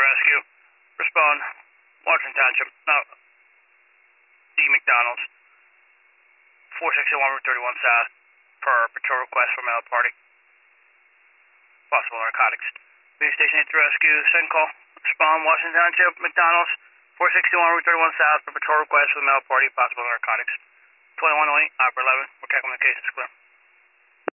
rescue. Respond. Washington Township. No. D. McDonald's. 461 Route 31 South. Per patrol request from mail party. Possible narcotics. Police station to rescue. Send call. Respond. Washington Township. McDonald's. 461 Route 31 South. Per patrol request from mail party. Possible narcotics. 2108. Opera 11. We're communications clear.